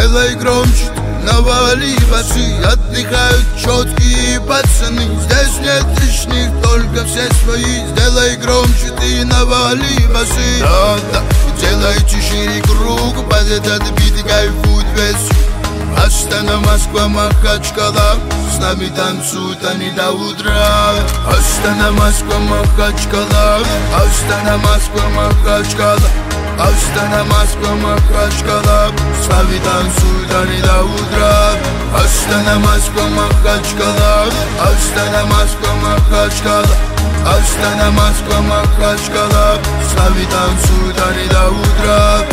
Сделай громче, навали басы. Отдыхают четкие пацаны. Здесь нет лишних, только все свои. Сделай громче, ты навали басы. Да, делайте шире круг, под этот бит кайфует весь. Астана, Москва, Махачкала, с нами танцуют они до утра. Астана, Москва, Махачкала, Астана, Москва, Махачкала, Астана, Москва, Махачкала, с нами танцуют они до утра. Астана, Москва, Махачкала, Астана, Москва, Махачкала, Астана, Москва, Махачкала, с нами танцуют они до утра.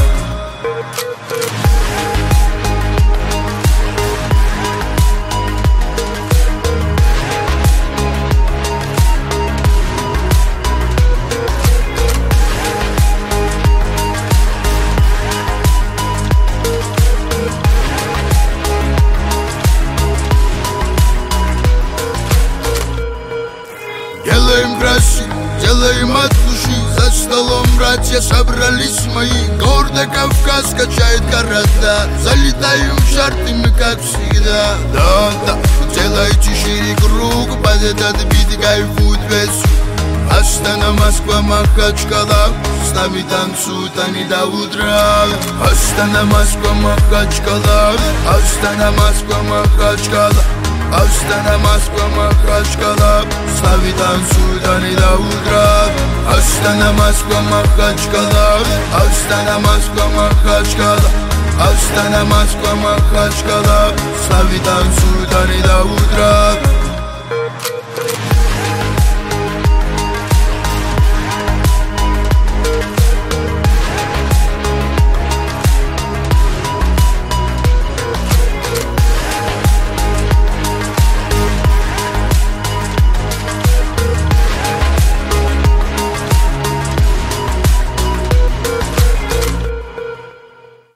Делаем красиво, делаем от души. За столом братья собрались мои. Гордо Кавказ качает города. Залетаем в чарты мы как всегда. Да, делайте шире круг, под этот бит кайфует весь. Астана, Москва, Махачкала, с нами танцуют они до утра. Астана, Москва, Махачкала, Астана, Москва, Махачкала, Астана, Москва, Махачкала, с нами танцуют они до утра. Астана, Москва, Махачкала, Астана, Москва, Махачкала, Астана, Москва, Махачкала, с нами танцуют они до утра.